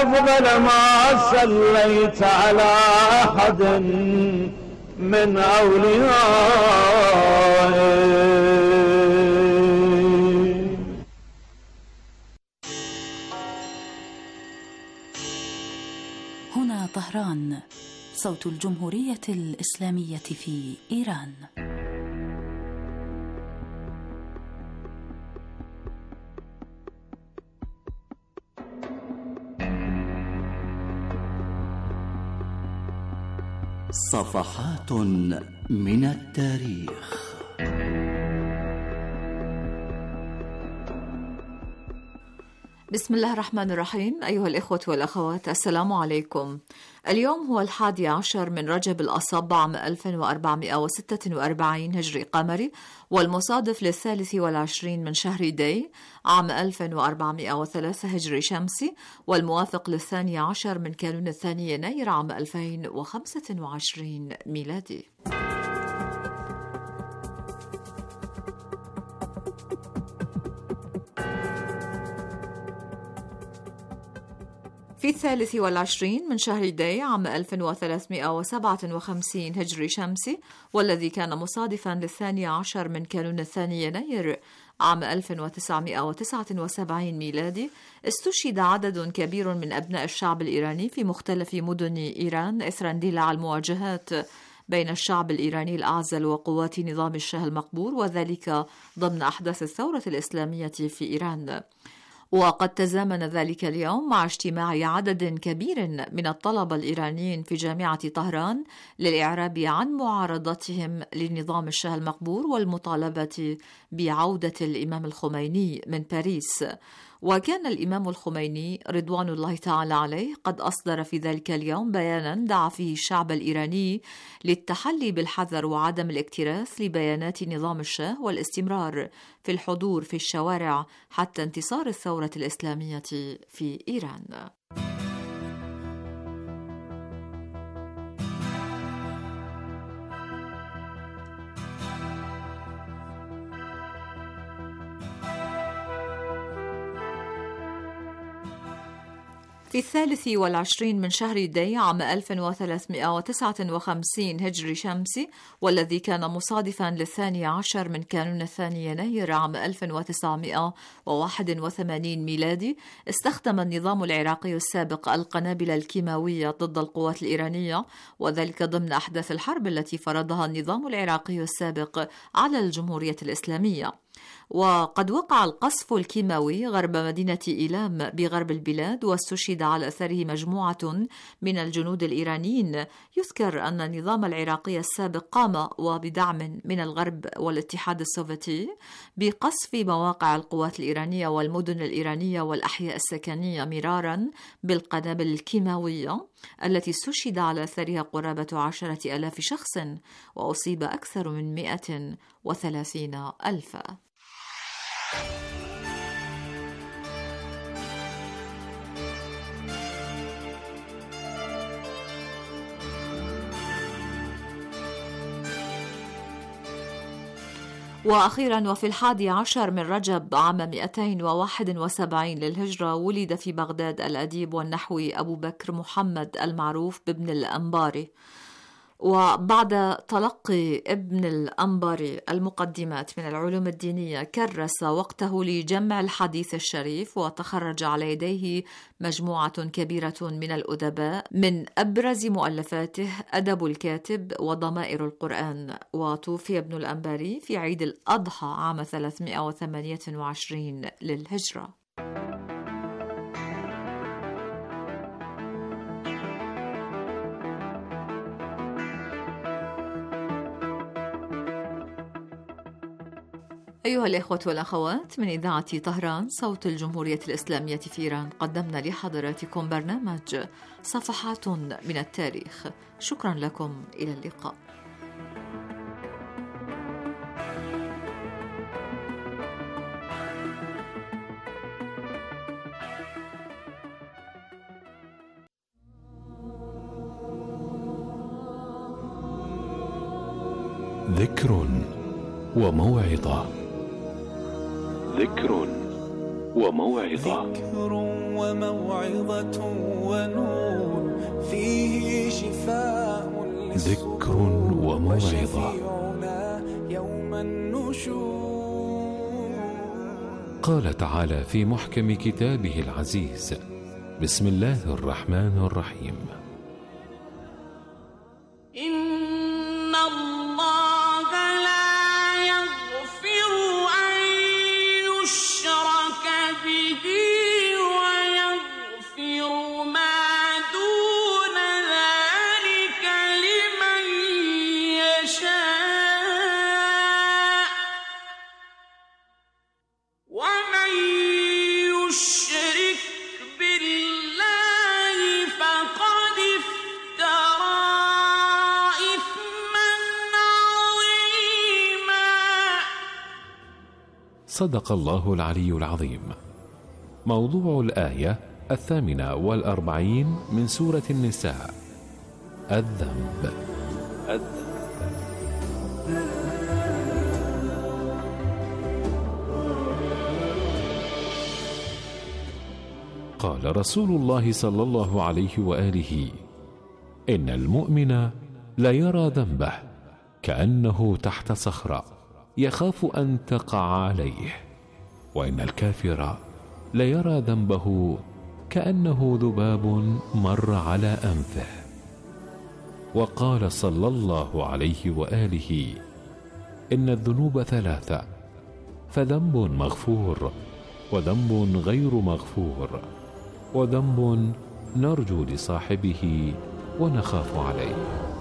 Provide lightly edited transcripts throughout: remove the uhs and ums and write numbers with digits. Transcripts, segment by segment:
أفضل ما صليت على أحد من أوليائي. هنا طهران، صوت الجمهورية الإسلامية في إيران. صفحات من التاريخ. بسم الله الرحمن الرحيم. أيها الإخوة والأخوات، السلام عليكم. اليوم هو 11 من رجب الأصب عام 1446 هجري قمري، والمصادف ل23 من شهر دي عام 1403 هجري شمسي، والموافق ل12 من كانون الثاني يناير عام 2025 ميلادي. في 23 من شهر دي عام 1357 هجري شمسي، والذي كان مصادفا ل12 من كانون الثاني يناير عام 1979 ميلادي، استشهد عدد كبير من أبناء الشعب الإيراني في مختلف مدن إيران إثر اندلاع المواجهات بين الشعب الإيراني الأعزل وقوات نظام الشاه المقبور، وذلك ضمن أحداث الثورة الإسلامية في إيران. وقد تزامن ذلك اليوم مع اجتماع عدد كبير من الطلبة الإيرانيين في جامعة طهران للإعراب عن معارضتهم لنظام الشاه المقبور والمطالبة بعودة الإمام الخميني من باريس. وكان الإمام الخميني رضوان الله تعالى عليه قد أصدر في ذلك اليوم بيانا دعا فيه الشعب الإيراني للتحلي بالحذر وعدم الاكتراث لبيانات نظام الشاه، والاستمرار في الحضور في الشوارع حتى انتصار الثورة الإسلامية في إيران. في 23 من شهر دي عام 1359 هجري شمسي، والذي كان مصادفا ل12 من كانون الثاني يناير عام 1981 ميلادي، استخدم النظام العراقي السابق القنابل الكيماوية ضد القوات الإيرانية، وذلك ضمن أحداث الحرب التي فرضها النظام العراقي السابق على الجمهورية الإسلامية. وقد وقع القصف الكيماوي غرب مدينة إيلام بغرب البلاد، واستشهد على أثره مجموعة من الجنود الإيرانيين. يذكر أن النظام العراقي السابق قام وبدعم من الغرب والاتحاد السوفيتي بقصف مواقع القوات الإيرانية والمدن الإيرانية والأحياء السكنية مرارا بالقنابل الكيماوية، التي استشهد على أثرها قرابة 10,000 شخص، وأصيب أكثر من 130,000. وأخيرا، وفي 11 من رجب عام 271 للهجرة، ولد في بغداد الأديب والنحوي أبو بكر محمد المعروف بابن الأنباري. وبعد تلقي ابن الأنباري المقدمات من العلوم الدينية، كرس وقته لجمع الحديث الشريف، وتخرج على يديه مجموعة كبيرة من الأدباء، من أبرز مؤلفاته أدب الكاتب وضمائر القرآن. وتوفي ابن الأنباري في عيد الأضحى عام 328 للهجرة. أيها الإخوة والأخوات، من إذاعة طهران صوت الجمهورية الإسلامية في إيران، قدمنا لحضراتكم برنامج صفحات من التاريخ. شكرا لكم، إلى اللقاء. ذكر وموعظة. ذكر وموعظة. وموعظة ونور فيه شفاء ذكر وموعظة. يوم النشور. قال تعالى في محكم كتابه العزيز: بسم الله الرحمن الرحيم: إن الله لا يغفر أن يشرك به ويغفر ما دون ذلك لمن يشاء ومن يشرك بالله فقد افترى إثما عظيما. صدق الله العلي العظيم. موضوع الآية 48 من سورة النساء: الذنب. قال رسول الله صلى الله عليه وآله: إن المؤمن لا يرى ذنبه كأنه تحت صخرة يخاف أن تقع عليه، وإن الكافر لا يرى ذنبه كأنه ذباب مر على أنفه. وقال صلى الله عليه وآله: إن الذنوب ثلاثة: فذنب مغفور، وذنب غير مغفور، وذنب نرجو لصاحبه ونخاف عليه.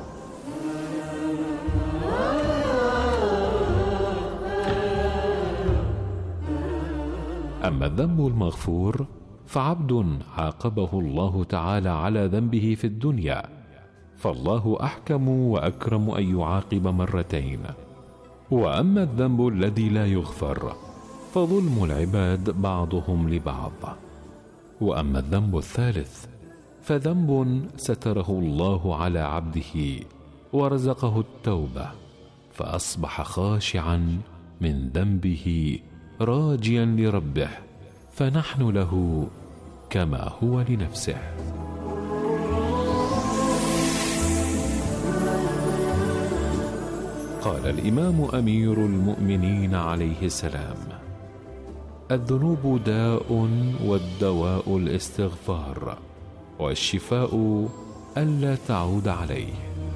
أما الذنب المغفور فعبد عاقبه الله تعالى على ذنبه في الدنيا، فالله أحكم وأكرم أن يعاقب مرتين. وأما الذنب الذي لا يغفر فظلم العباد بعضهم لبعض. وأما الذنب الثالث فذنب ستره الله على عبده ورزقه التوبة، فأصبح خاشعا من ذنبه راجيا لربه، فنحن له كما هو لنفسه. قال الإمام أمير المؤمنين عليه السلام: الذنوب داء، والدواء الاستغفار، والشفاء ألا تعود عليه.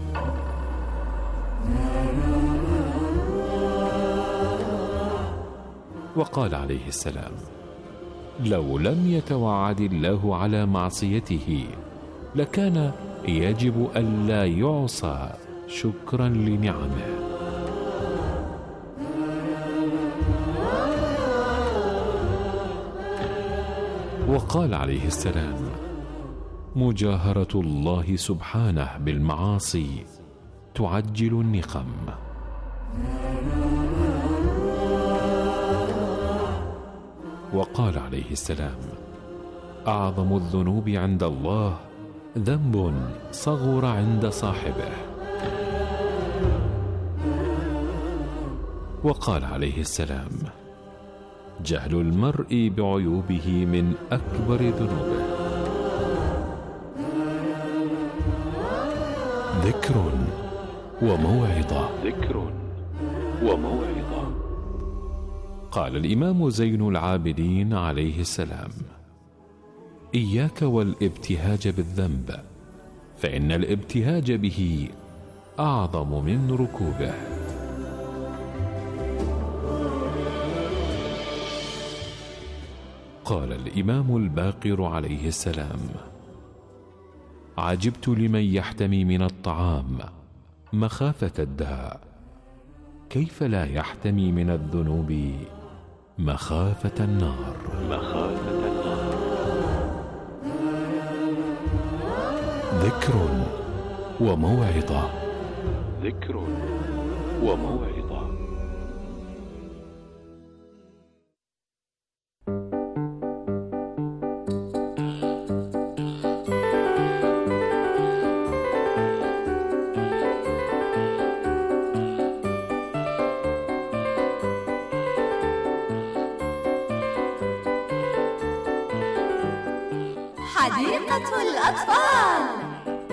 وقال عليه السلام: لو لم يتوعد الله على معصيته لكان يجب ألا يعصى شكرا لنعمه. وقال عليه السلام: مجاهرة الله سبحانه بالمعاصي تعجل النقم. وقال عليه السلام: أعظم الذنوب عند الله ذنب صغر عند صاحبه. وقال عليه السلام: جهل المرء بعيوبه من أكبر ذنوبه. ذكر وموعظة. قال الإمام زين العابدين عليه السلام: إياك والابتهاج بالذنب، فإن الابتهاج به أعظم من ركوبه. قال الإمام الباقر عليه السلام: عجبت لمن يحتمي من الطعام مخافة الداء، كيف لا يحتمي من الذنوب مخافة النار. ذكر وموعظة. حديقة الأطفال.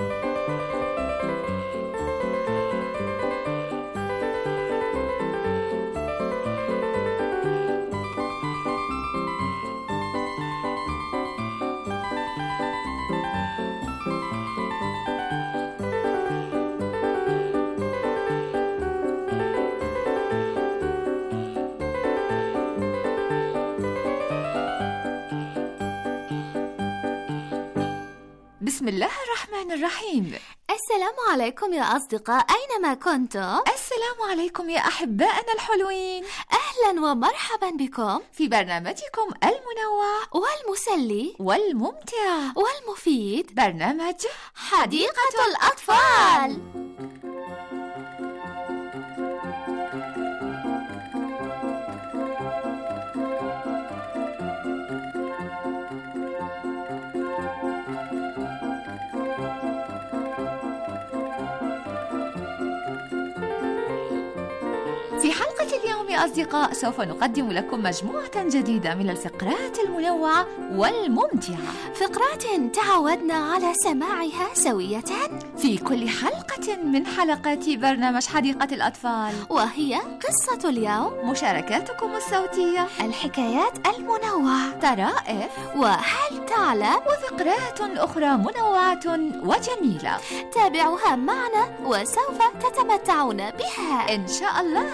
بسم الله الرحمن الرحيم. السلام عليكم يا أصدقاء أينما كنتم. السلام عليكم يا أحبائنا الحلوين. أهلا ومرحبا بكم في برنامجكم المنوع والمسلي والممتع والمفيد، برنامج حديقة الأطفال. في حلقة اليوم يا أصدقاء سوف نقدم لكم مجموعة جديدة من الفقرات المنوعة والممتعة، فقرات تعودنا على سماعها سوية في كل حلقة من حلقات برنامج حديقة الأطفال، وهي قصة اليوم، مشاركاتكم الصوتية، الحكايات المنوعة، طرائف، وهل تعلم، وفقرات أخرى منوعة وجميلة. تابعوها معنا وسوف تتمتعون بها إن شاء الله.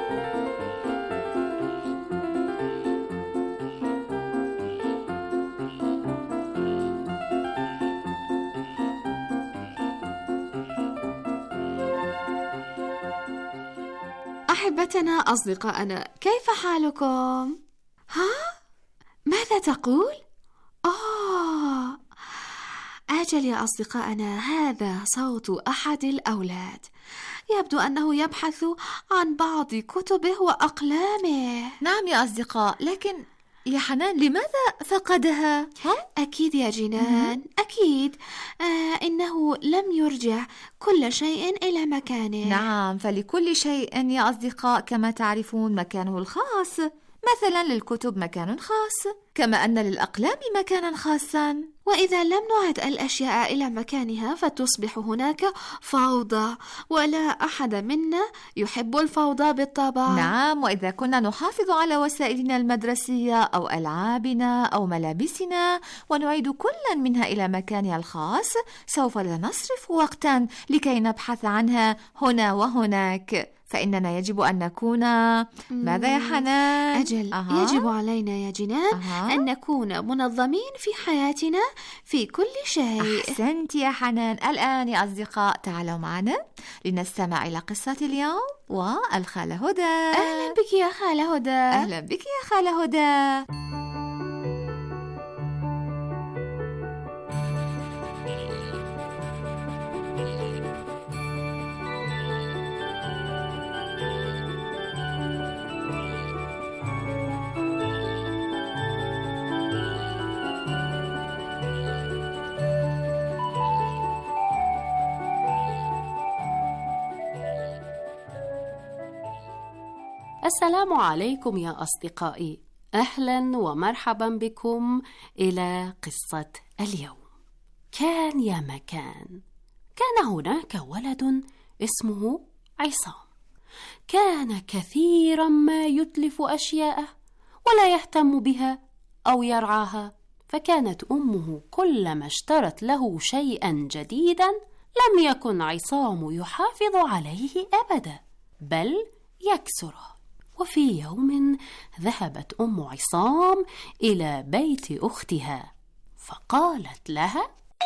أحبتنا أصدقائنا، كيف حالكم؟ ها؟ ماذا تقول؟ أجل يا أصدقائنا، هذا صوت أحد الأولاد، يبدو أنه يبحث عن بعض كتبه وأقلامه. نعم يا أصدقاء، لكن يا حنان لماذا فقدها؟ أكيد يا جنان، أكيد إنه لم يرجع كل شيء إلى مكانه. نعم، فلكل شيء يا أصدقاء كما تعرفون مكانه الخاص. مثلا للكتب مكان خاص، كما أن للأقلام مكانا خاصا. وإذا لم نعد الأشياء إلى مكانها فتصبح هناك فوضى، ولا أحد منا يحب الفوضى بالطبع. نعم، وإذا كنا نحافظ على وسائلنا المدرسية أو ألعابنا أو ملابسنا ونعيد كل منها إلى مكانها الخاص، سوف لا نصرف وقتا لكي نبحث عنها هنا وهناك. فإننا يجب أن نكون ماذا يا حنان؟ أجل يجب علينا يا جنان أن نكون منظمين في حياتنا في كل شيء. أحسنت يا حنان. الآن يا أصدقاء تعالوا معنا لنستمع إلى قصة اليوم والخالة هدى. أهلا بك يا خالة هدى. أهلا بك يا خالة هدى. السلام عليكم يا أصدقائي، أهلا ومرحبا بكم إلى قصة اليوم. كان يا مكان، كان هناك ولد اسمه عصام، كان كثيرا ما يتلف أشياءه ولا يهتم بها أو يرعاها، فكانت أمه كلما اشترت له شيئا جديدا لم يكن عصام يحافظ عليه أبدا، بل يكسره. وفي يوم ذهبت أم عصام إلى بيت أختها فقالت لها: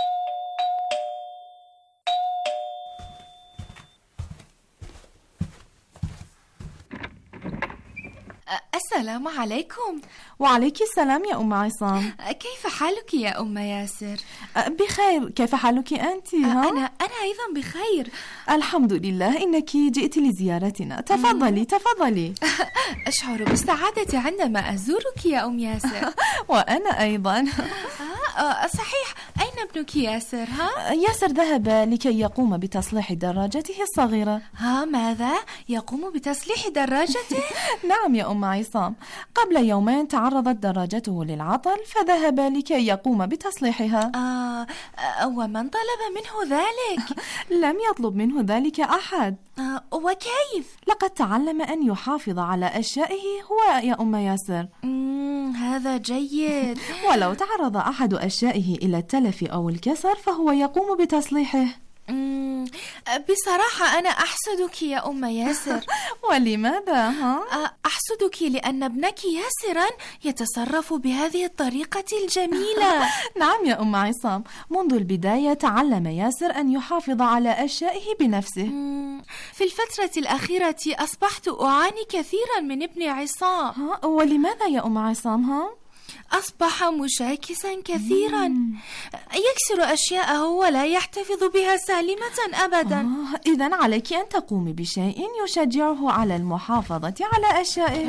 السلام عليكم. وعليك السلام يا أم عصام. كيف حالك يا أم ياسر؟ بخير، كيف حالك أنت؟ أنا أيضا بخير الحمد لله. إنك جئت لزيارتنا، تفضلي تفضلي. أشعر بالسعادة عندما أزورك يا أم ياسر. وأنا أيضا. صحيح، أين ابنك ياسر؟ ها؟ ياسر ذهب لكي يقوم بتصليح دراجته الصغيرة. ها، ماذا؟ يقوم بتصليح دراجته؟ نعم يا أم عصام، قبل يومين تعرضت دراجته للعطل فذهب لكي يقوم بتصليحها. ومن طلب منه ذلك؟ لم يطلب منه ذلك أحد. وكيف؟ لقد تعلم أن يحافظ على أشيائه هو يا أم ياسر. هذا جيد. ولو تعرض أحد أشيائه إلى التلف أو الكسر فهو يقوم بتصليحه. بصراحة أنا أحسدك يا أم ياسر. ولماذا؟ أحسدك لأن ابنك ياسرا يتصرف بهذه الطريقة الجميلة. نعم يا أم عصام، منذ البداية تعلم ياسر أن يحافظ على أشيائه بنفسه. في الفترة الأخيرة أصبحت أعاني كثيرا من ابن عصام. ولماذا يا أم عصام؟ أصبح مشاكسا كثيرا، يكسر أشياءه ولا يحتفظ بها سالمة أبدا. إذن عليك أن تقومي بشيء يشجعه على المحافظة على أشيائه.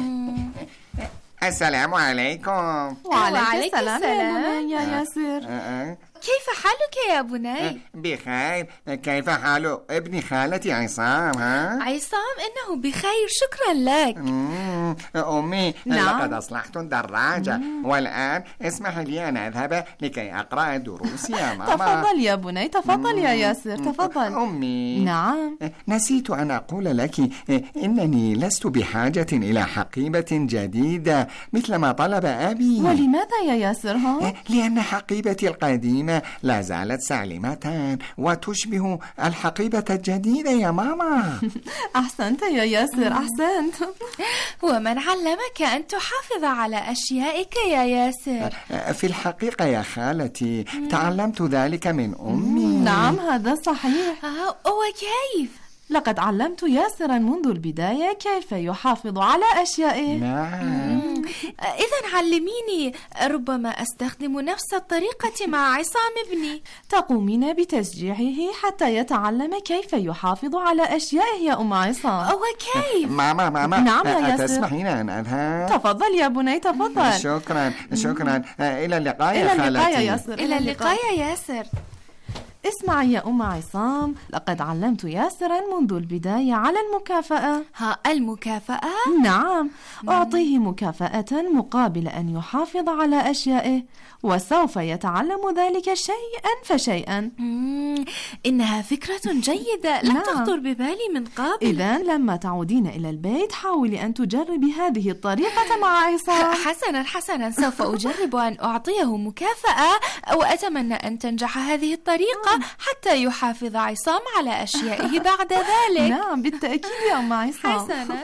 السلام عليكم. وعليك السلام يا ياسر. كيف حالك يا بني؟ بخير. كيف حال ابن خالتي عصام؟ عصام إنه بخير، شكرا لك. أمي، نعم. لقد أصلحت الدراجة والآن اسمح لي أن أذهب لكي أقرأ دروسي يا ماما. تفضل يا بني، تفضل يا ياسر، تفضل. أمي، نعم. نسيت أن أقول لك إنني لست بحاجة إلى حقيبة جديدة مثل ما طلب أبي. ولماذا يا ياسر؟ لأن حقيبتي القديمة لا زالت سالمة وتشبه الحقيبة الجديدة يا ماما. أحسنت يا ياسر، أحسنت. ومن علمك أن تحافظ على أشيائك يا ياسر؟ في الحقيقة يا خالتي تعلمت ذلك من أمي. نعم هذا صحيح. وكيف؟ لقد علمت ياسرا منذ البداية كيف يحافظ على أشيائه. نعم. إذن علميني، ربما أستخدم نفس الطريقة مع عصام ابني. تقومين بتشجيعه حتى يتعلم كيف يحافظ على أشيائه يا أم عصام. وكيف؟ ماما نعم يا ياسر. تسمحين أن أذهب؟ تفضل يا بني، تفضل. شكرا. إلى اللقاء يا خالتي. إلى اللقاء يا ياسر. إلى اللقاء يا ياسر. اسمعي يا أم عصام، لقد علمت ياسرا منذ البداية على المكافأة. المكافأة؟ نعم، أعطيه مكافأة مقابل أن يحافظ على أشيائه، وسوف يتعلم ذلك شيئا فشيئا. إنها فكرة جيدة، لم تخطر ببالي من قبل. إذن لما تعودين إلى البيت حاولي أن تجربي هذه الطريقة مع عصام. حسنا، سوف أجرب أن أعطيه مكافأة، وأتمنى أن تنجح هذه الطريقة حتى يحافظ عصام على أشيائه بعد ذلك. نعم بالتأكيد يا أم عصام. حسنا.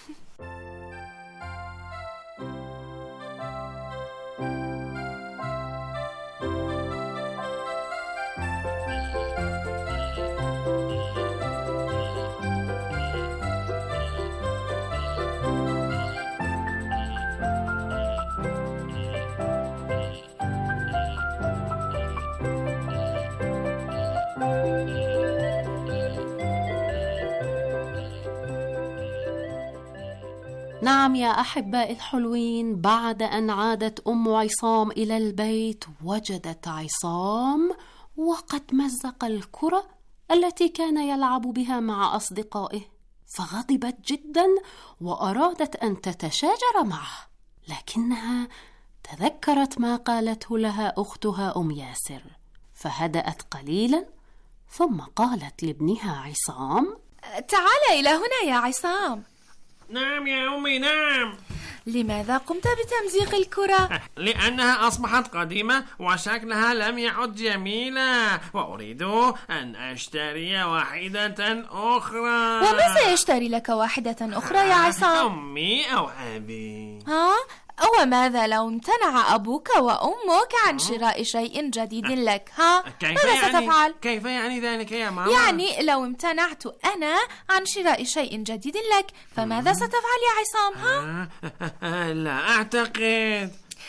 نعم يا أحبائي الحلوين، بعد أن عادت أم عصام إلى البيت وجدت عصام وقد مزق الكرة التي كان يلعب بها مع أصدقائه، فغضبت جدا وأرادت أن تتشاجر معه، لكنها تذكرت ما قالته لها أختها أم ياسر فهدأت قليلا، ثم قالت لابنها عصام: تعال إلى هنا يا عصام. نعم يا أمي، نعم. لماذا قمت بتمزيق الكرة؟ لأنها أصبحت قديمة وشكلها لم يعد جميلا، وأريد أن أشتري واحدة أخرى. ومن سيشتري لك واحدة أخرى يا عصام؟ أمي أو أبي. وماذا لو امتنع أبوك وأمك عن شراء شيء جديد لك؟ ماذا ستفعل؟ كيف يعني ذلك يا ماما؟ يعني لو امتنعت أنا عن شراء شيء جديد لك فماذا ستفعل يا عصام؟ لا أعتقد.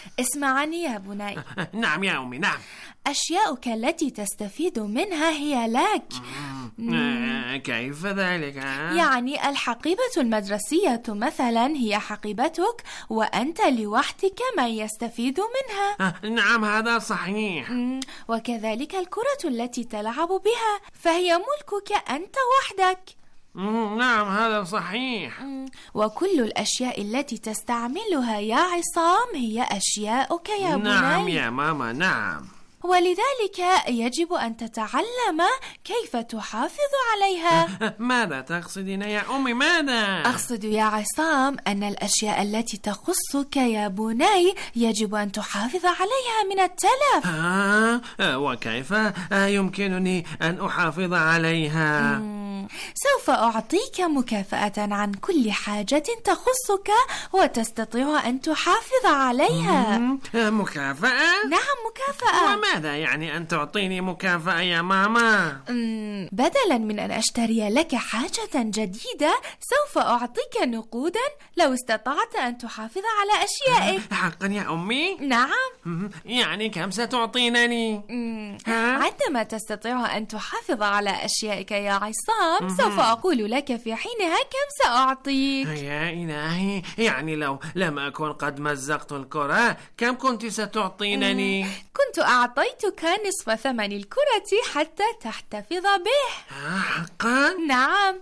اسمعني يا بني. نعم يا أمي، نعم. أشياؤك التي تستفيد منها هي لك. كيف ذلك؟ يعني الحقيبة المدرسية مثلا هي حقيبتك، وأنت لوحدك من يستفيد منها. نعم هذا صحيح. وكذلك الكرة التي تلعب بها فهي ملكك أنت وحدك. نعم هذا صحيح. وكل الأشياء التي تستعملها يا عصام هي أشياؤك يا بني. نعم يا ماما، نعم. ولذلك يجب أن تتعلم كيف تحافظ عليها. ماذا تقصدين يا أمي؟ ماذا؟ أقصد يا عصام أن الأشياء التي تخصك يا بني يجب أن تحافظ عليها من التلف. وكيف يمكنني أن أحافظ عليها؟ سوف أعطيك مكافأة عن كل حاجة تخصك وتستطيع أن تحافظ عليها. مكافأة؟ نعم مكافأة. وماذا يعني أن تعطيني مكافأة يا ماما؟ بدلا من أن أشتري لك حاجة جديدة سوف أعطيك نقودا لو استطعت أن تحافظ على أشيائك. حقا يا أمي؟ نعم. يعني كم ستعطينني؟ عندما تستطيع أن تحافظ على أشيائك يا عصام سوف أقول لك في حينها كم سأعطيك. يا إلهي، يعني لو لم أكن قد مزقت الكرة كم كنت ستعطينني؟ كنت أعطيتك نصف ثمن الكرة حتى تحتفظ به. حقا؟ نعم.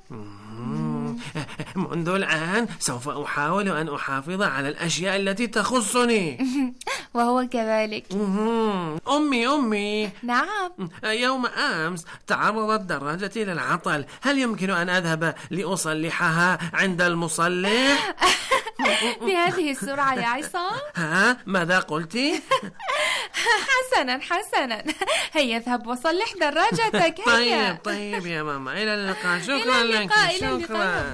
منذ الآن سوف أحاول أن أحافظ على الأشياء التي تخصني. وهو كذلك. أمي. نعم. يوم أمس تعرضت دراجتي للعطل، هل يمكن أن أذهب لأصلحها عند المصلح؟ بهذه السرعة يا عصام؟ ماذا قلت؟ حسنا، هيا اذهب وصلح دراجتك. طيب يا ماما، إلى اللقاء. شكرا لك. شكرا.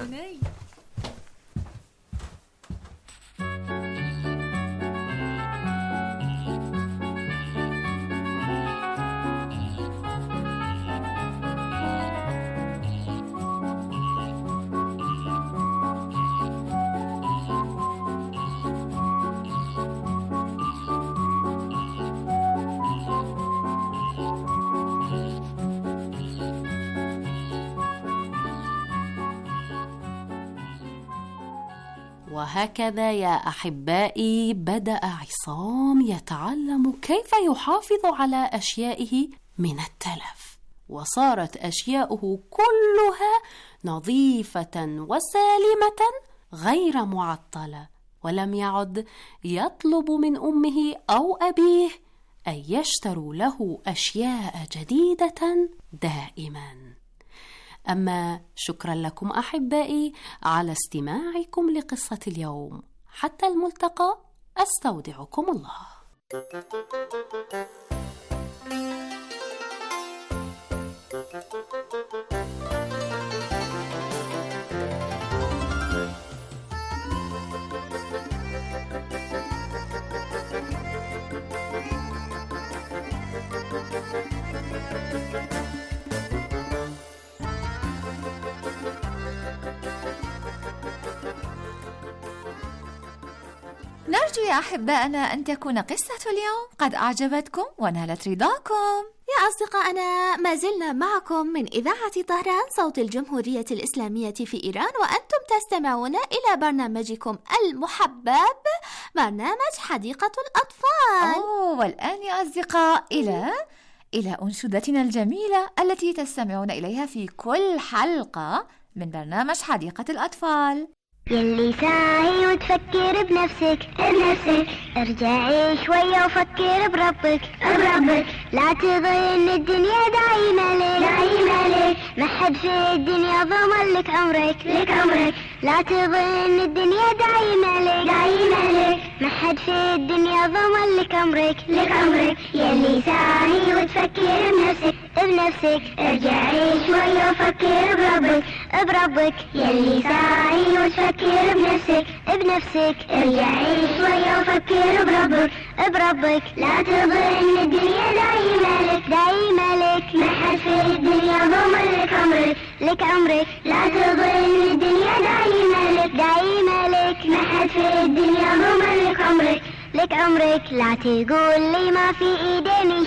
وهكذا يا أحبائي بدأ عصام يتعلم كيف يحافظ على أشيائه من التلف، وصارت أشياؤه كلها نظيفة وسالمة غير معطلة، ولم يعد يطلب من أمه أو أبيه أن يشتروا له أشياء جديدة دائما. أما شكرا لكم أحبائي على استماعكم لقصة اليوم. حتى الملتقى، أستودعكم الله. نرجو يا أحبائنا أن تكون قصة اليوم قد أعجبتكم ونالت رضاكم. يا أصدقائنا، ما زلنا معكم من إذاعة طهران صوت الجمهورية الإسلامية في إيران، وأنتم تستمعون إلى برنامجكم المحبب، برنامج حديقة الأطفال. والآن يا أصدقاء إلى أنشودتنا الجميلة التي تستمعون إليها في كل حلقة من برنامج حديقة الأطفال. يلي ساهي وتفكر بنفسك ارجعي شوية وفكر بربك لا تظن الدنيا دايمة لك ما حد في الدنيا ضمن لك عمرك لا تظن الدنيا دايمة لك ما حد في الدنيا ضمن لك عمرك يلي ساهي وتفكر بنفسك ارجعي شوية وفكر بربك يلي ساهي وتفكر بنفسك ارجعي شوية وفكر بربك لا تظن الدنيا دايمة لك ما حد في الدنيا ضمن لك عمرك لا تظن الدنيا دايمة لك ما حد في الدنيا ضمن لك لك عمرك لا تقول لي ما في ايديني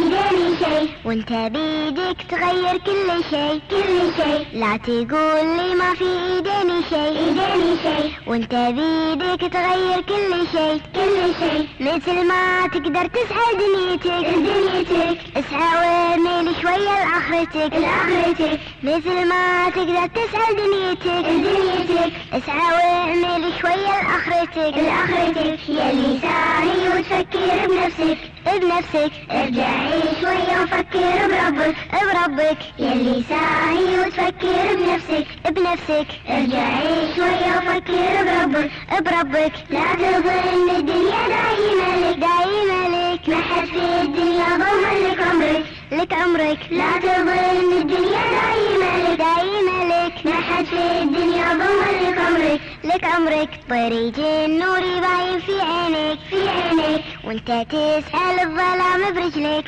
شيء وانت بيدك تغير كل شيء لا تقول لي ما في ايديني شيء وانت بيدك تغير كل شيء مثل ما تقدر تسعى دنيتك اسعى واعمل شوية لآخرتك مثل ما تقدر تسعى دنيتك اسعى واعمل شوية لآخرتك يلي ساعي وتفكر بنفسك ارجعي شوية وفكر بربك يلي ساعي وتفكر بنفسك ارجعي شوية وفكر بربك لا تظن الدنيا دايمة لك ما حد في الدنيا ضمن لك عمرك لا تظن الدنيا دايمة لك ما حد في الدنيا ضمن لك عمرك طريق النور باين في عينك وانت تسأل الظلام برجلك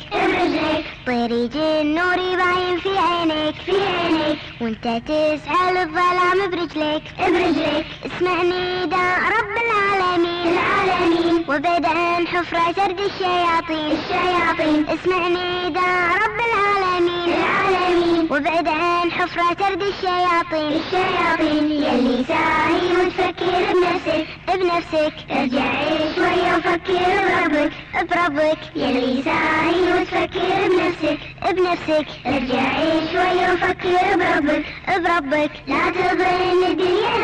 طريق النور باين في عينك وانت تسأل الظلام برجلك اسمع نداء رب العالمين وبعد عن حفرة سرد الشياطين اسمع نداء رب العالمين وبعد عن حفرة سرد الشياطين يلي ساعي وتفكر بنفسك ارجعي شوية وفكر بربك يلي ساعي وتفكر بنفسك ارجعي شوية وفكر بربك لا تظن الدنيا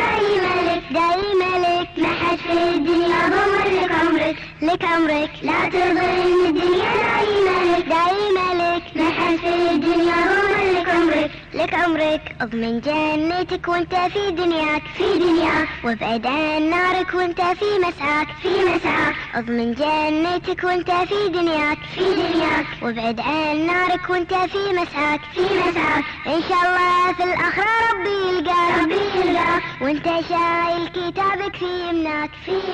دايمة لك ما حد في الدنيا ضمن لك عمرك لا تظن الدنيا دايمة لك ما حد في الدنيا ضمن لك عمرك اضمن جنتك وانت في دنياك وابعد عن نارك وانت في مسعاك اضمن جنتك وانت في دنياك وابعد عن نارك وانت في مسعاك ان شاء الله في الاخرة ربي يلقاك وانت شايل كتابك في يمناك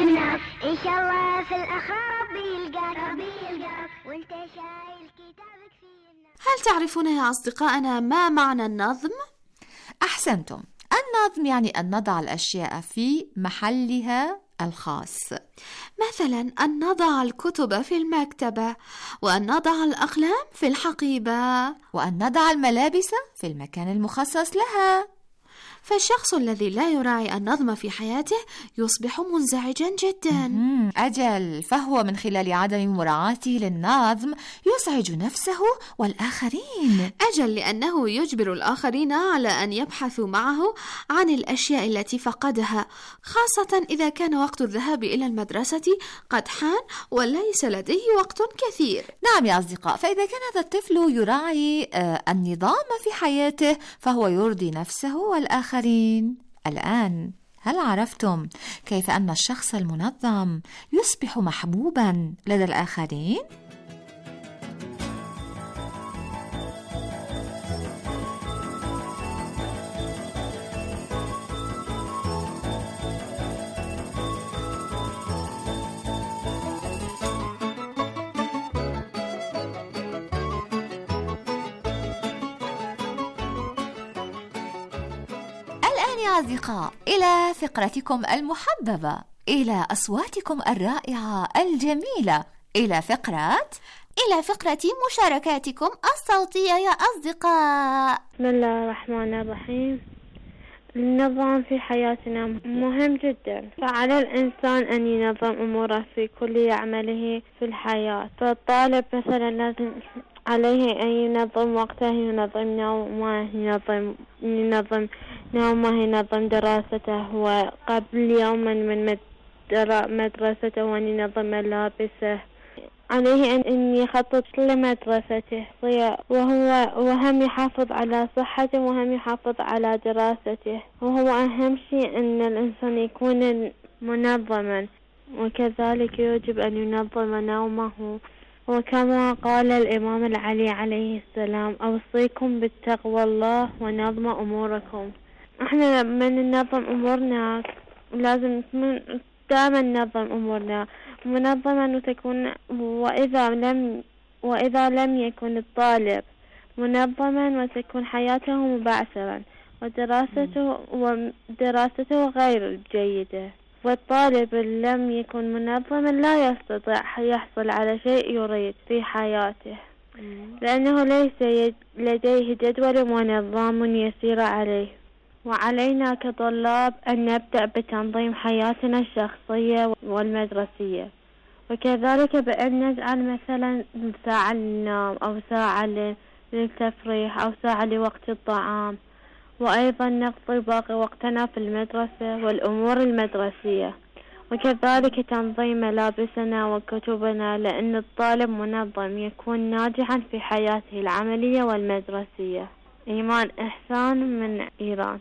ان شاء الله في الاخرة ربي يلقاك وانت شايل كتابك في يمناك. هل تعرفون يا أصدقائنا ما معنى النظم؟ أحسنتم، النظم يعني أن نضع الأشياء في محلها الخاص، مثلا أن نضع الكتب في المكتبة، وأن نضع الأقلام في الحقيبة، وأن نضع الملابس في المكان المخصص لها. فالشخص الذي لا يراعي النظم في حياته يصبح منزعجا جدا. أجل، فهو من خلال عدم مراعاته للنظم يزعج نفسه والآخرين. أجل، لأنه يجبر الآخرين على أن يبحثوا معه عن الأشياء التي فقدها، خاصة إذا كان وقت الذهاب إلى المدرسة قد حان وليس لديه وقت كثير. نعم يا أصدقاء، فإذا كان هذا الطفل يراعي النظام في حياته فهو يرضي نفسه والآخرين. الآن هل عرفتم كيف أن الشخص المنظم يصبح محبوبا لدى الآخرين؟ يا أصدقاء، إلى فقرتكم المحببة، إلى أصواتكم الرائعة الجميلة، إلى فقرة مشاركاتكم الصوتية يا أصدقاء. بسم الله الرحمن الرحيم. النظام في حياتنا مهم جدا، فعلى الإنسان أن ينظم أموره في كل يعمله في الحياة. فالطالب مثلا لازم عليه أن ينظم وقته، ينظم نومه، ينظم دراسته، وقبل يوما من مدرسته وأن ينظم ملابسه. عليه أن يخطط لمدرسته، وهم يحافظ على صحته، وهم يحافظ على دراسته. وهو أهم شيء أن الإنسان يكون منظما، وكذلك يجب أن ينظم نومه. وكما قال الإمام العلي عليه السلام: أوصيكم بالتقوى الله ونظم أموركم. احنا لما ننظم أمورنا لازم دائما ننظم أمورنا منظما، وتكون وإذا لم يكن الطالب منظما وتكون حياته مبعثرا ودراسته غير جيدة. والطالب لم يكن منظما لا يستطيع يحصل على شيء يريد في حياته، لأنه ليس لديه جدول ونظام يسير عليه. وعلينا كطلاب أن نبدأ بتنظيم حياتنا الشخصية والمدرسية، وكذلك بأن نجعل مثلا ساعة للنوم أو ساعة للتفريح أو ساعة لوقت الطعام، وأيضا نقضي باقي وقتنا في المدرسة والأمور المدرسية، وكذلك تنظيم ملابسنا وكتبنا، لأن الطالب منظم يكون ناجحا في حياته العملية والمدرسية. إيمان إحسان من إيران.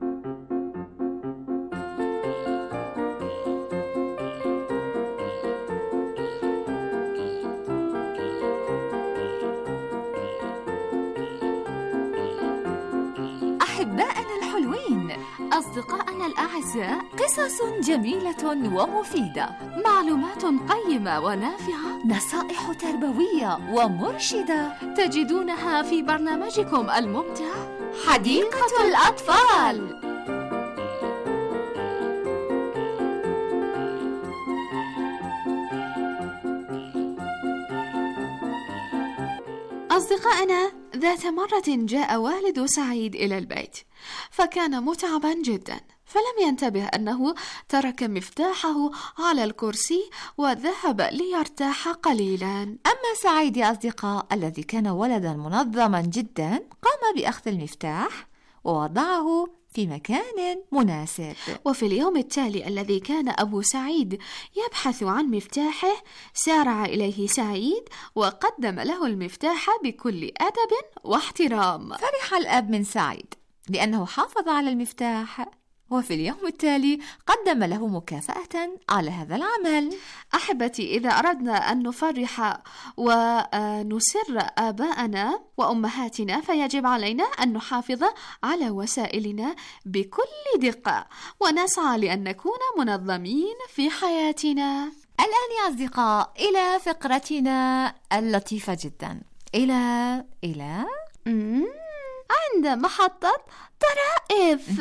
أحبائنا الحلوين، أصدقائنا الأعزاء، قصص جميلة ومفيدة، معلومات قيمة ونافعة، نصائح تربوية ومرشدة تجدونها في برنامجكم الممتع حديقة الأطفال. أصدقائنا، ذات مرة جاء والد سعيد إلى البيت، فكان متعبا جدا، فلم ينتبه أنه ترك مفتاحه على الكرسي وذهب ليرتاح قليلا. أما سعيد يا أصدقاء الذي كان ولدا منظما جدا، قام بأخذ المفتاح ووضعه في مكان مناسب. وفي اليوم التالي الذي كان أبو سعيد يبحث عن مفتاحه، سارع إليه سعيد وقدم له المفتاح بكل أدب واحترام. فرح الأب من سعيد لأنه حافظ على المفتاح، وفي اليوم التالي قدم له مكافأة على هذا العمل. أحبتي، إذا أردنا أن نفرح ونسر آباءنا وأمهاتنا فيجب علينا أن نحافظ على وسائلنا بكل دقة، ونسعى لأن نكون منظمين في حياتنا. الآن يا أصدقاء إلى فقرتنا اللطيفة جدا، إلى عند محطة طرائف.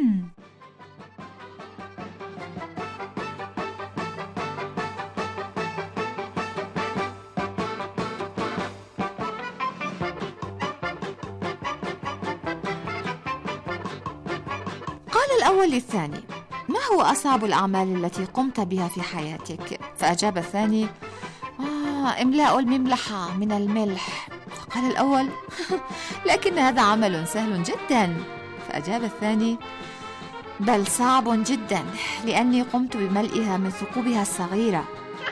قال الأول للثاني: ما هو أصعب الأعمال التي قمت بها في حياتك؟ فأجاب الثاني: إملاء المملحة من الملح. فقال الأول: لكن هذا عمل سهل جدا. فأجاب الثاني: بل صعب جدا، لأني قمت بملئها من ثقوبها الصغيرة.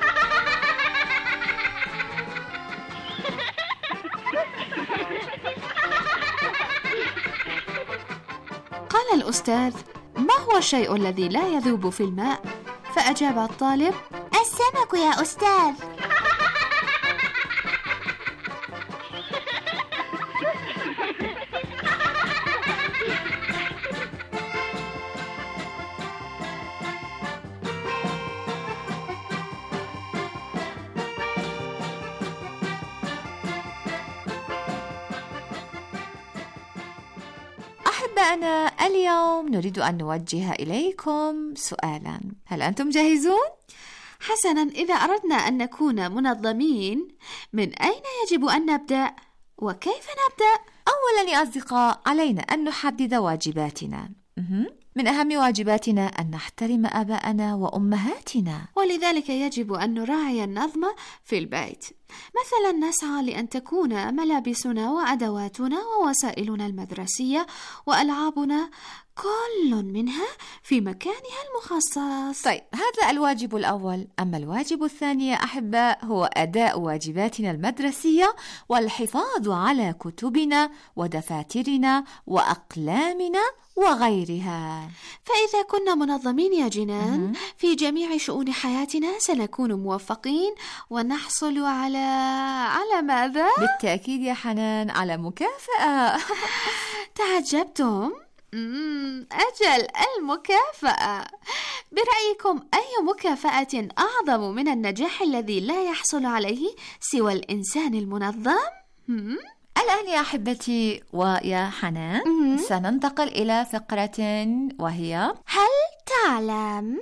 قال الأستاذ: ما هو الشيء الذي لا يذوب في الماء؟ فأجاب الطالب: السمك يا أستاذ. أحبائنا، اليوم نريد أن نوجه إليكم سؤالا، هل أنتم جاهزون؟ حسنا، إذا أردنا أن نكون منظمين، من أين يجب أن نبدأ؟ وكيف نبدأ؟ أولا يا أصدقاء، علينا أن نحدد واجباتنا. من أهم واجباتنا أن نحترم آباءنا وأمهاتنا، ولذلك يجب أن نراعي النظم في البيت. مثلا نسعى لأن تكون ملابسنا وأدواتنا ووسائلنا المدرسية وألعابنا كل منها في مكانها المخصص. طيب، هذا الواجب الأول. أما الواجب الثاني يا أحباء هو أداء واجباتنا المدرسية والحفاظ على كتبنا ودفاترنا وأقلامنا وغيرها. فإذا كنا منظمين يا جنان في جميع شؤون حياتنا سنكون موفقين ونحصل على ماذا؟ بالتأكيد يا حنان، على مكافأة. تعجبتم؟ أجل، المكافأة. برأيكم أي مكافأة أعظم من النجاح الذي لا يحصل عليه سوى الإنسان المنظم؟ الآن يا أحبتي ويا حنان سننتقل إلى فقرة وهي هل تعلم؟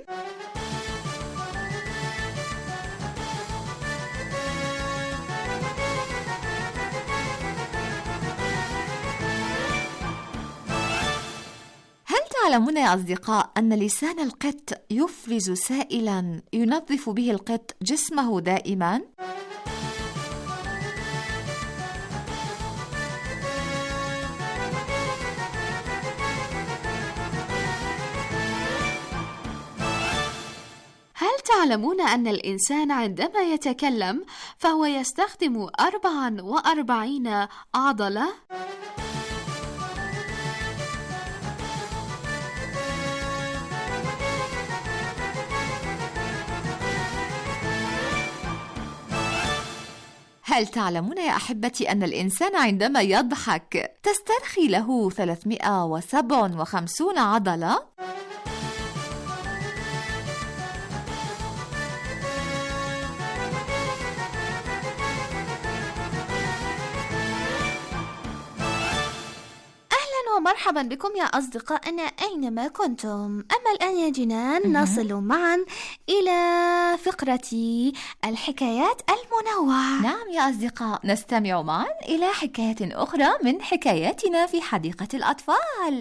هل تعلمون يا أصدقاء أن لسان القط يفرز سائلا ينظف به القط جسمه دائما؟ هل تعلمون أن الإنسان عندما يتكلم فهو يستخدم 44 عضلة؟ هل تعلمون يا أحبتي أن الإنسان عندما يضحك تسترخي له 357 عضلة؟ ومرحبا بكم يا أصدقائنا أينما كنتم. أما الآن يا جنان نصل معا إلى فقرة الحكايات المنوعة. نعم يا أصدقاء، نستمع معا إلى حكاية أخرى من حكاياتنا في حديقة الأطفال.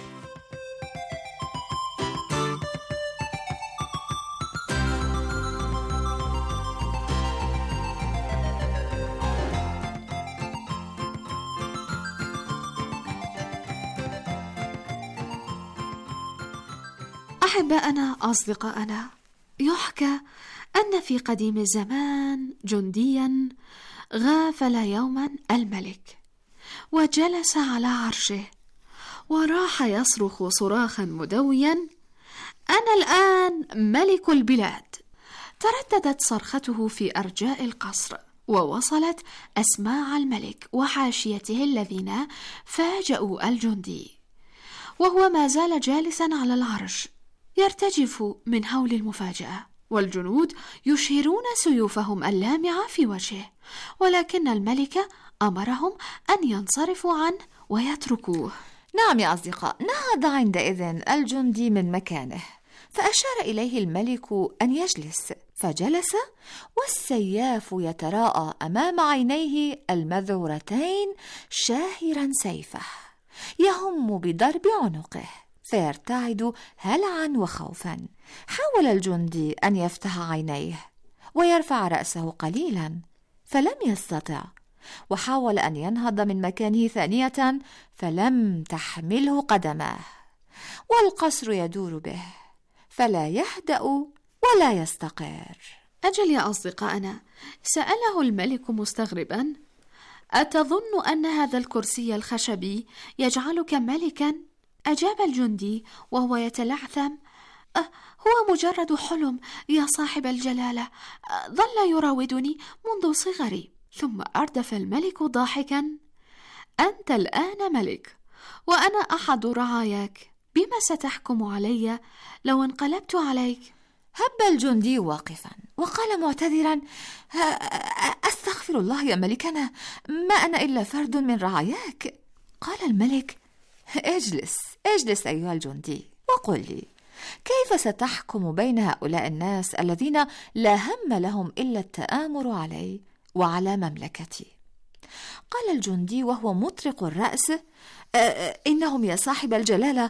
أحباءنا أصدقاءنا، يحكى أن في قديم الزمان جنديا غافل يوما الملك وجلس على عرشه وراح يصرخ صراخا مدويا: أنا الآن ملك البلاد. ترددت صرخته في أرجاء القصر ووصلت أسماع الملك وحاشيته الذين فاجأوا الجندي وهو ما زال جالسا على العرش يرتجف من هول المفاجأة، والجنود يشهرون سيوفهم اللامعة في وجهه، ولكن الملك أمرهم أن ينصرفوا عنه ويتركوه. نعم يا أصدقاء، نهض عندئذ الجندي من مكانه فأشار إليه الملك أن يجلس، فجلس والسياف يتراءى أمام عينيه المذعورتين شاهرا سيفه يهم بضرب عنقه، فيرتعد هلعا وخوفا. حاول الجندي أن يفتح عينيه ويرفع رأسه قليلا فلم يستطع، وحاول أن ينهض من مكانه ثانية فلم تحمله قدماه، والقصر يدور به فلا يهدأ ولا يستقر. أجل يا أصدقائنا، سأله الملك مستغربا: أتظن أن هذا الكرسي الخشبي يجعلك ملكا؟ أجاب الجندي وهو يتلعثم: هو مجرد حلم يا صاحب الجلالة، ظل يراودني منذ صغري. ثم أردف الملك ضاحكا: أنت الآن ملك وأنا أحد رعاياك، بما ستحكم علي لو انقلبت عليك؟ هب الجندي واقفا وقال معتذرا: أستغفر الله يا ملكنا، ما أنا إلا فرد من رعاياك. قال الملك: اجلس أيها الجندي وقل لي، كيف ستحكم بين هؤلاء الناس الذين لا هم لهم إلا التآمر علي وعلى مملكتي؟ قال الجندي وهو مطرق الرأس: إنهم يا صاحب الجلالة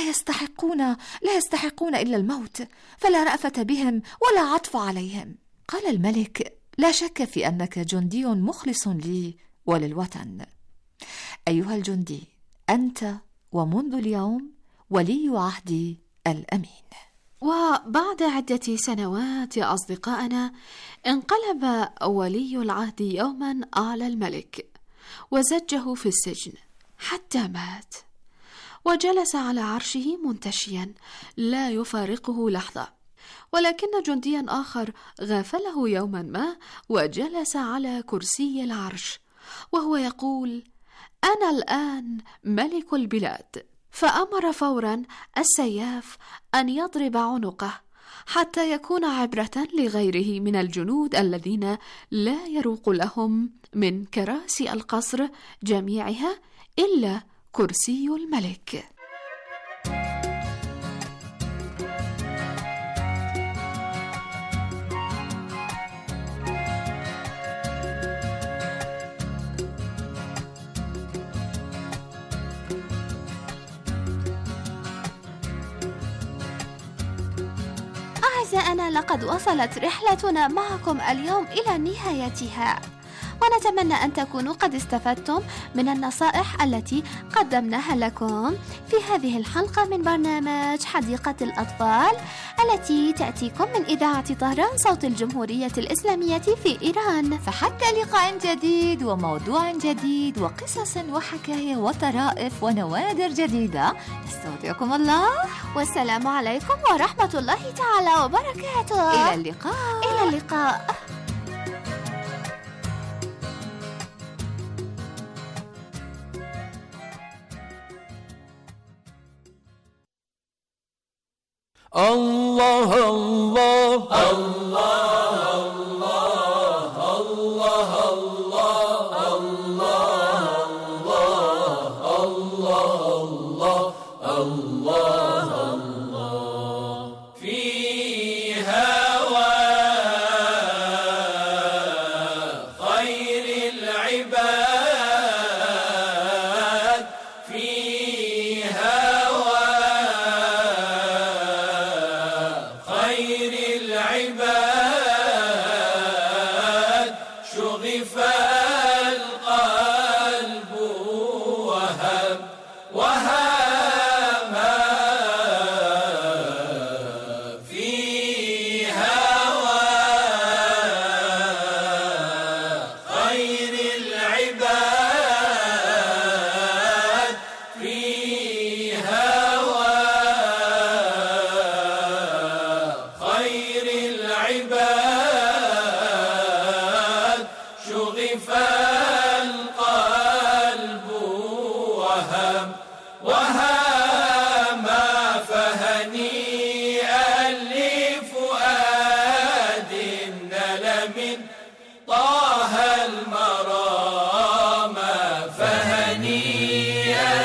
لا يستحقون إلا الموت، فلا رأفة بهم ولا عطف عليهم. قال الملك: لا شك في أنك جندي مخلص لي وللوطن. أيها الجندي، أنت ومنذ اليوم ولي عهدي الأمين. وبعد عدة سنوات يا أصدقائنا، انقلب ولي العهد يوما على الملك وزجه في السجن حتى مات، وجلس على عرشه منتشيا لا يفارقه لحظة. ولكن جنديا آخر غافله يوما ما وجلس على كرسي العرش وهو يقول: أنا الآن ملك البلاد. فأمر فورا السياف أن يضرب عنقه، حتى يكون عبرة لغيره من الجنود الذين لا يروق لهم من كراسي القصر جميعها إلا كرسي الملك. أعزائنا، لقد وصلت رحلتنا معكم اليوم إلى نهايتها، ونتمنى أن تكونوا قد استفدتم من النصائح التي قدمناها لكم في هذه الحلقة من برنامج حديقة الأطفال التي تأتيكم من إذاعة طهران صوت الجمهورية الإسلامية في إيران. فحتى لقاء جديد وموضوع جديد وقصص وحكاية وطرائف ونوادر جديدة، نستودعكم الله، والسلام عليكم ورحمة الله تعالى وبركاته. إلى اللقاء. إلى اللقاء. الله الله الله الله الله الله الله الله الله في هوى خير العباد، في هوى خير العباد شغف القلب وهما في هوى خير العباد، في هوى خير العباد شغف القلب وهما، فهنيئا لفؤاد نال من طه المرام، فهنيئا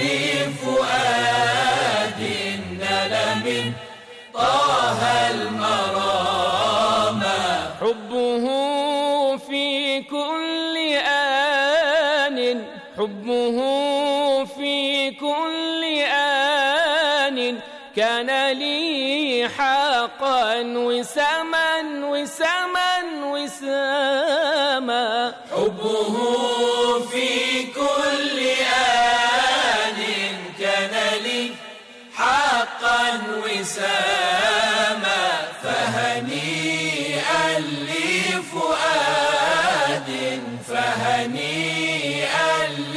لفؤاد نال من طه المرام، حبه في كل آن، حبه في كل آن كان لي حقا وساما وساما وساما، حبه في كل آن كان لي حقا وساما، فهنيئا لفؤاد، فهنيئا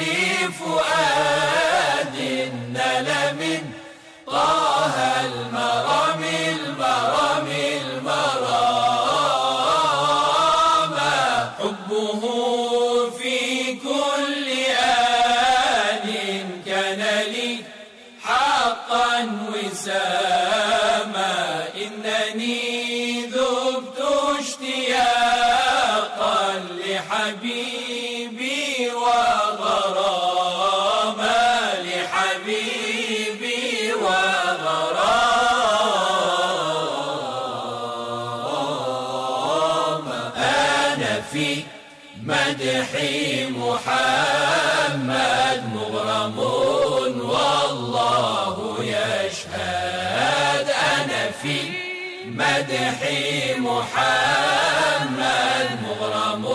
لفؤاد نال من طه المرام المرام المرام، حبه في كل آن كان لي حقا وساما، إنني ذبت اشتياقا لحبيبي وغراما، لحبيبي وغراما، أنا في مدح محمد مغرم والله يشهد، أنا في مدح محمد مغرم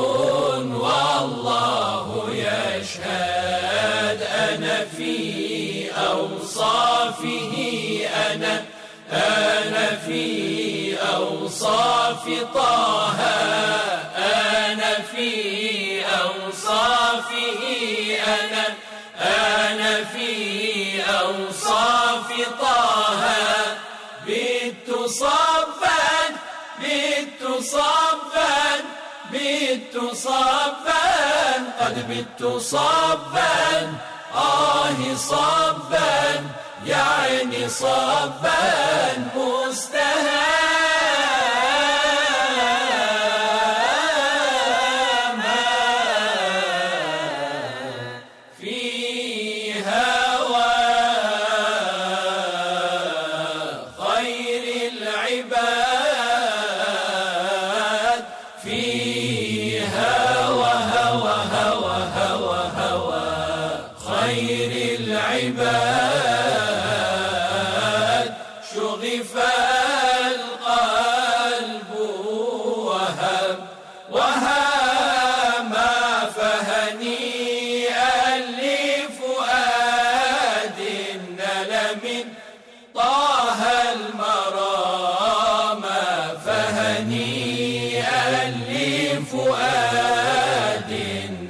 والله يشهد، أنا في أوصافه أنا في أوصاف طه، أنا في أوصافه أنا في أوصاف طه، بت صبا قد بت صبا، صبا يعني صبا مستهان.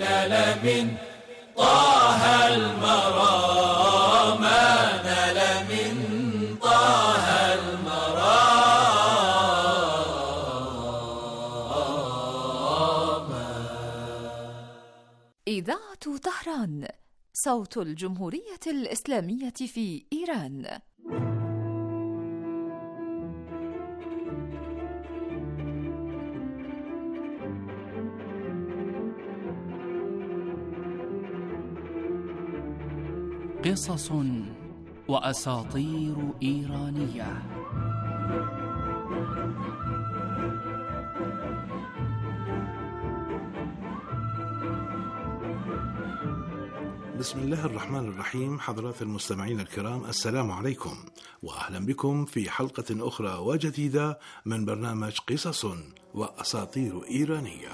نال من طه المرام، ما نال من طه المرام. إذاعة طهران، صوت الجمهورية الإسلامية في إيران. قصص وأساطير إيرانية. بسم الله الرحمن الرحيم. حضرات المستمعين الكرام، السلام عليكم وأهلا بكم في حلقة أخرى وجديدة من برنامج قصص وأساطير إيرانية.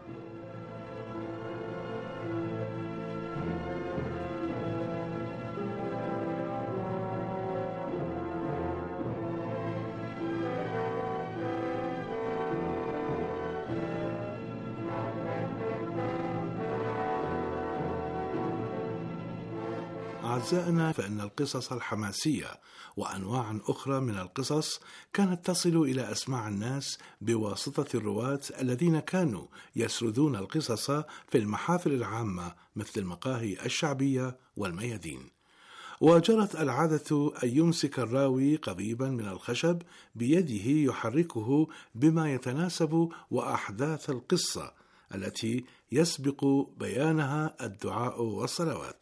أعزائنا، فإن القصص الحماسية وأنواع أخرى من القصص كانت تصل إلى أسماع الناس بواسطة الرواة الذين كانوا يسردون القصص في المحافل العامة مثل المقاهي الشعبية والميادين. وجرت العادة أن يمسك الراوي قضيبا من الخشب بيده يحركه بما يتناسب وأحداث القصة التي يسبق بيانها الدعاء والصلوات.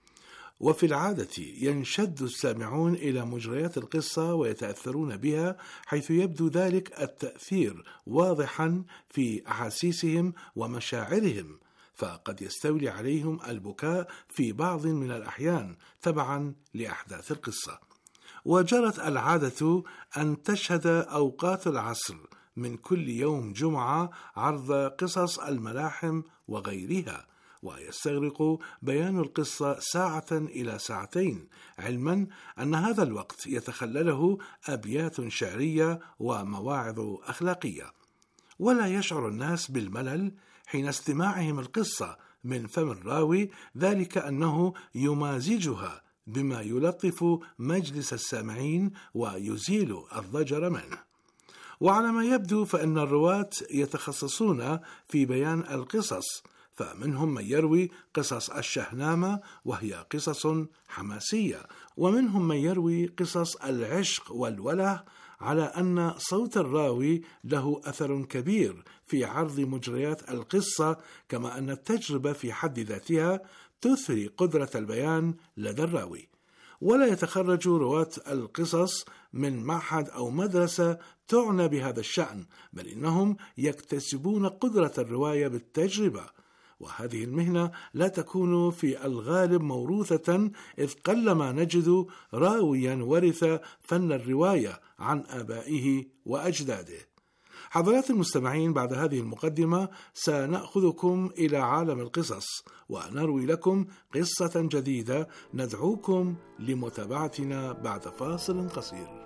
وفي العادة ينشد السامعون إلى مجريات القصة ويتأثرون بها، حيث يبدو ذلك التأثير واضحا في أحاسيسهم ومشاعرهم، فقد يستولي عليهم البكاء في بعض من الأحيان تبعا لأحداث القصة. وجرت العادة أن تشهد أوقات العصر من كل يوم جمعة عرض قصص الملاحم وغيرها، ويستغرق بيان القصة ساعة إلى ساعتين، علما أن هذا الوقت يتخلله أبيات شعرية ومواعظ أخلاقية. ولا يشعر الناس بالملل حين استماعهم القصة من فم الراوي، ذلك أنه يمازجها بما يلطف مجلس السامعين ويزيل الضجر منه. وعلى ما يبدو فإن الرواة يتخصصون في بيان القصص، فمنهم من يروي قصص الشهنامة وهي قصص حماسية، ومنهم من يروي قصص العشق والوله، على أن صوت الراوي له أثر كبير في عرض مجريات القصة، كما أن التجربة في حد ذاتها تثري قدرة البيان لدى الراوي. ولا يتخرج رواة القصص من معهد أو مدرسة تعنى بهذا الشأن، بل إنهم يكتسبون قدرة الرواية بالتجربة، وهذه المهنة لا تكون في الغالب موروثة، إذ قلما نجد راويا ورث فن الرواية عن آبائه وأجداده. حضرات المستمعين، بعد هذه المقدمة سنأخذكم إلى عالم القصص ونروي لكم قصة جديدة، ندعوكم لمتابعتنا بعد فاصل قصير.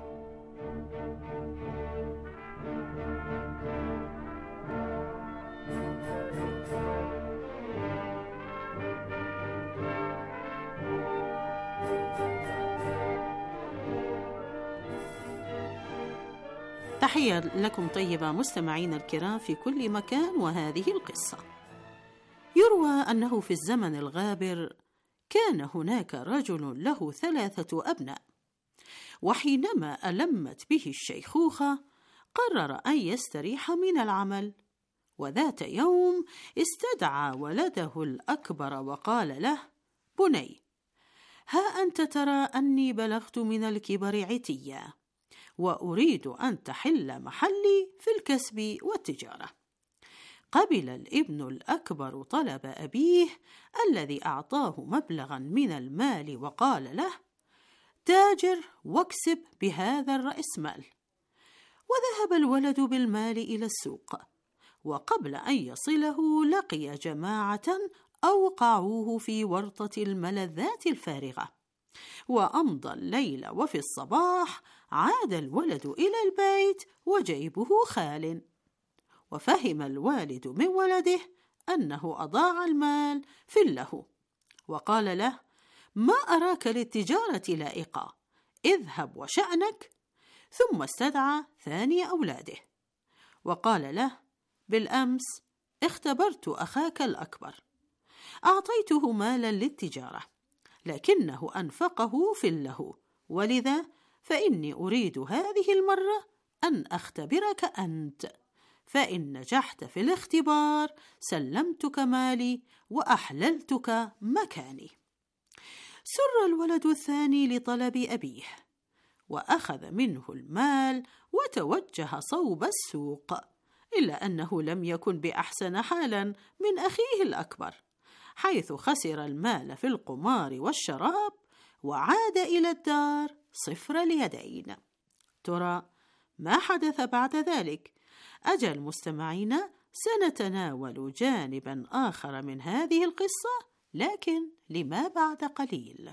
تحية لكم طيبة مستمعين الكرام في كل مكان. وهذه القصة يروى أنه في الزمن الغابر كان هناك رجل له 3 أبناء، وحينما ألمت به الشيخوخة قرر أن يستريح من العمل. وذات يوم استدعى ولده الأكبر وقال له: بني، ها أنت ترى أني بلغت من الكبر عتيا، وأريد أن تحل محلي في الكسب والتجارة. قبل الابن الأكبر طلب أبيه الذي أعطاه مبلغا من المال، وقال له: تاجر واكسب بهذا الرأسمال. وذهب الولد بالمال إلى السوق، وقبل أن يصله لقي جماعة أوقعوه في ورطة الملذات الفارغة. وأمضى الليل، وفي الصباح عاد الولد إلى البيت وجيبه خال. وفهم الوالد من ولده أنه أضاع المال في اللهو، وقال له: ما أراك للتجارة لائقة، اذهب وشأنك. ثم استدعى ثاني أولاده وقال له: بالأمس اختبرت أخاك الأكبر، أعطيته مالا للتجارة لكنه أنفقه في اللهو، ولذا فإني أريد هذه المرة أن أختبرك أنت، فإن نجحت في الاختبار سلمتك مالي وأحللتك مكاني. سر الولد الثاني لطلب أبيه، وأخذ منه المال وتوجه صوب السوق، إلا أنه لم يكن بأحسن حالا من أخيه الأكبر، حيث خسر المال في القمار والشراب وعاد إلى الدار صفر اليدين. ترى ما حدث بعد ذلك؟ أجل مستمعين، سنتناول جانبا آخر من هذه القصة، لكن لما بعد قليل.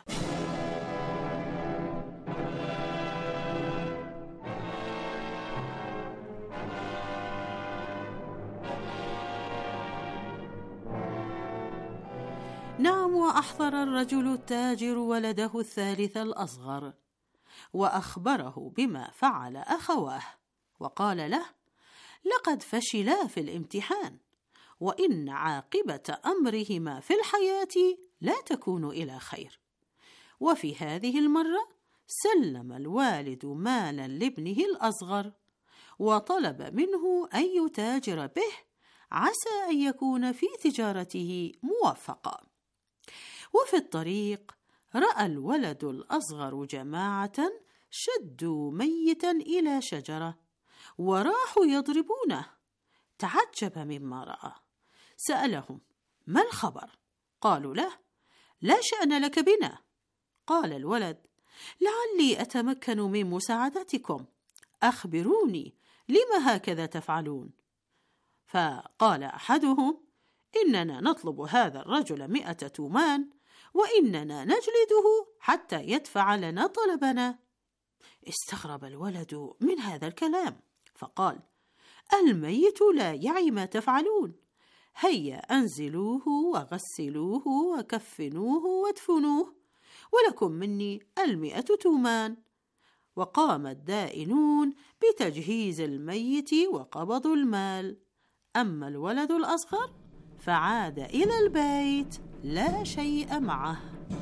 نعم، وأحضر الرجل التاجر ولده الثالث الأصغر وأخبره بما فعل أخواه، وقال له: لقد فشلا في الامتحان، وإن عاقبة أمرهما في الحياة لا تكون إلى خير. وفي هذه المرة سلم الوالد مالا لابنه الأصغر وطلب منه أن يتاجر به، عسى أن يكون في تجارته موفقا. وفي الطريق رأى الولد الأصغر جماعة شدوا ميتا إلى شجرة وراحوا يضربونه. تعجب مما رأى، سألهم: ما الخبر؟ قالوا له: لا شأن لك بنا. قال الولد: لعلي أتمكن من مساعدتكم، أخبروني لما هكذا تفعلون؟ فقال أحدهم: إننا نطلب هذا الرجل 100 تومان، وإننا نجلده حتى يدفع لنا طلبنا. استغرب الولد من هذا الكلام فقال: الميت لا يعي ما تفعلون، هيا أنزلوه وغسلوه وكفنوه وادفنوه، ولكم مني 100 تومان. وقام الدائنون بتجهيز الميت وقبضوا المال. أما الولد الأصغر فعاد إلى البيت لا شيء معه.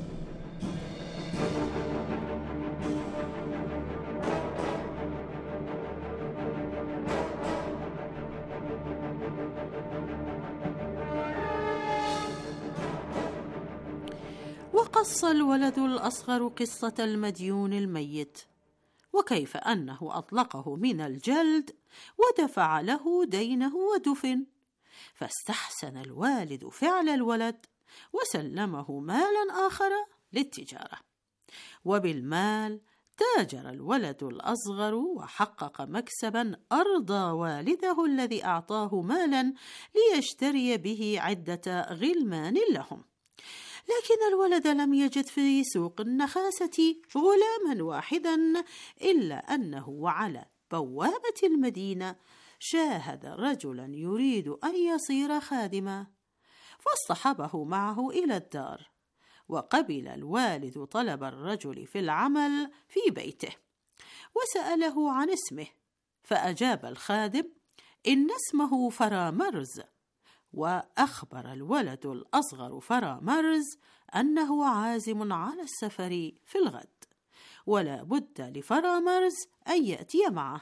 وقص الولد الأصغر قصة المديون الميت، وكيف أنه أطلقه من الجلد ودفع له دينه ودفن. فاستحسن الوالد فعل الولد وسلمه مالا آخر للتجارة، وبالمال تاجر الولد الأصغر وحقق مكسبا أرضى والده الذي أعطاه مالا ليشتري به عدة غلمان لهم. لكن الولد لم يجد في سوق النخاسة غلاما واحدا، إلا أنه على بوابة المدينة شاهد رجلا يريد أن يصير خادما، فاصطحبه معه إلى الدار. وقبل الوالد طلب الرجل في العمل في بيته، وسأله عن اسمه، فأجاب الخادم: إن اسمه فرامرز. وأخبر الولد الأصغر فرامرز أنه عازم على السفر في الغد، ولا بد لفرامرز أن يأتي معه.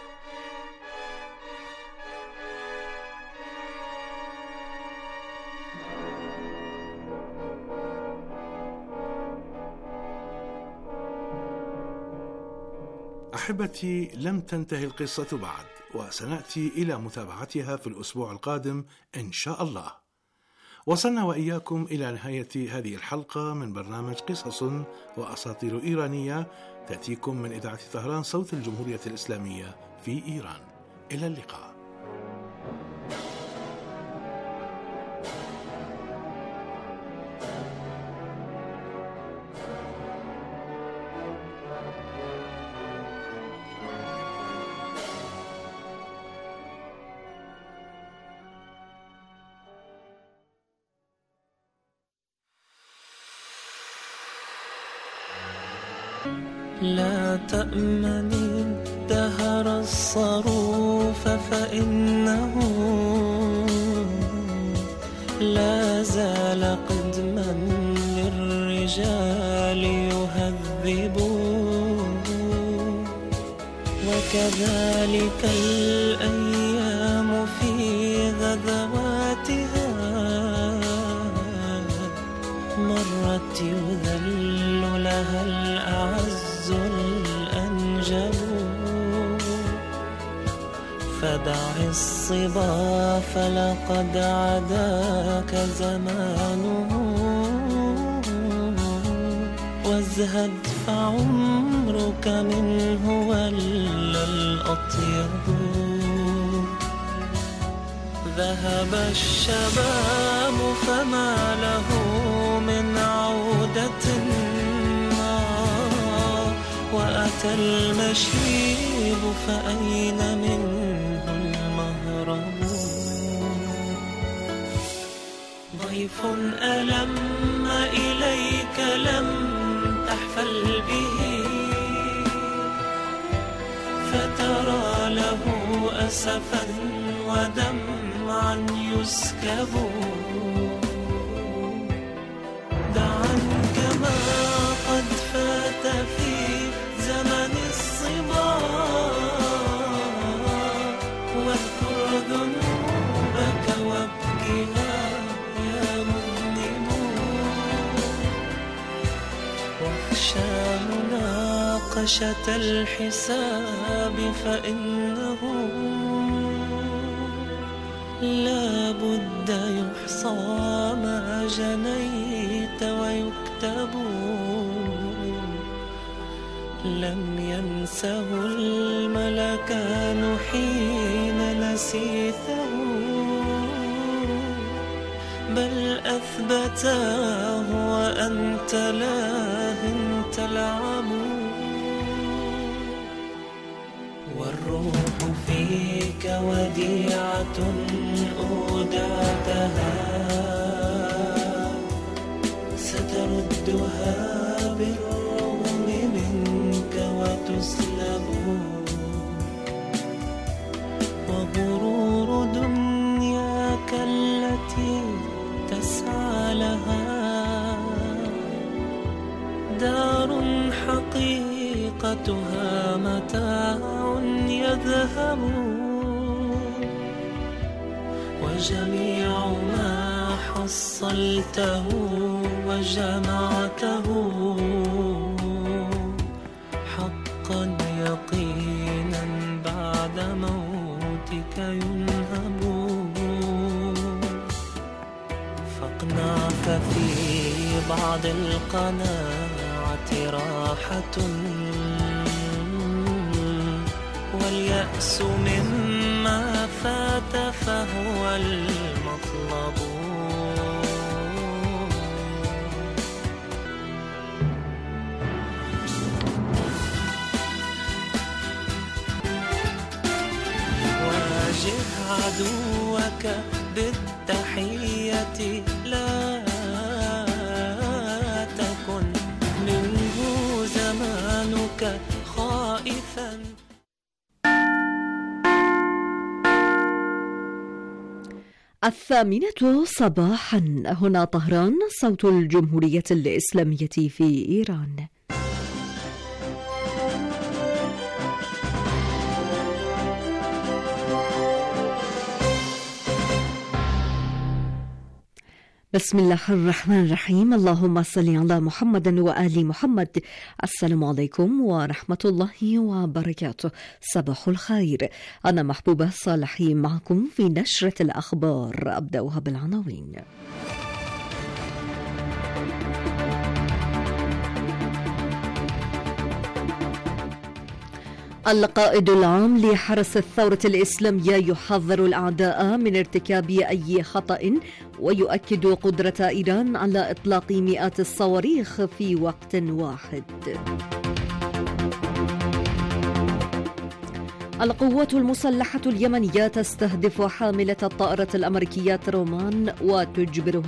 أحبتي، لم تنتهي القصة بعد، وسنأتي إلى متابعتها في الأسبوع القادم إن شاء الله. وصلنا وإياكم إلى نهاية هذه الحلقة من برنامج قصص وأساطير إيرانية، تأتيكم من إذاعة طهران صوت الجمهورية الإسلامية في إيران. إلى اللقاء. لا تأمني الدهر الصروف فإنه لا زال قدما للرجال يهذب، وكذلك الأيام في غدواتها مرت يذل لها الأعز الأنجب. فدع الصبا فلقد عداك زمانه، وازهد فعمرك منه ولا الأطيب. ذهب الشباب فما له من عودة، وأتى المشيب فأين منه المهرب. ضيف ألم إليك لم تحفل به، فترى له أسفا ودمعا يسكب. دعا كما قد فات في زمن الصبا، واذكر ذنوبك وابكها يا مذنب. واخشى مناقشة الحساب فإنه لا بد يحصى ما جنيت ويكتب. لم ينسه الملكان حين نسيته، بل أثبتاه وأنت لاه تلعب. والروح فيك وديعة أودعتها، ستردها بالرغم منك وتسلب. وغرور دنياك التي تسعى لها دار حقيقتها متاع يذهب. وجميع ما حصلته وجمعته حقا يقينا بعد موتك ينهب. فاقنع ففي بعض القناعة راحة، واليأس مما فات فهو المطلب. واجه عدوك بالتحية، لا تكن منه زمانك خائفا. الثامنة صباحا، هنا طهران، صوت الجمهورية الإسلامية في إيران. بسم الله الرحمن الرحيم. اللهم صل على محمد وآل محمد. السلام عليكم ورحمة الله وبركاته. صباح الخير. أنا محبوبة صالحي معكم في نشرة الأخبار. أبدأها بالعناوين. القائد العام لحرس الثورة الإسلامية يحذر الأعداء من ارتكاب أي خطأ، ويؤكد قدرة إيران على إطلاق مئات الصواريخ في وقت واحد. القوات المسلحة اليمنية تستهدف حاملة الطائرة الأمريكية رومان وتجبرها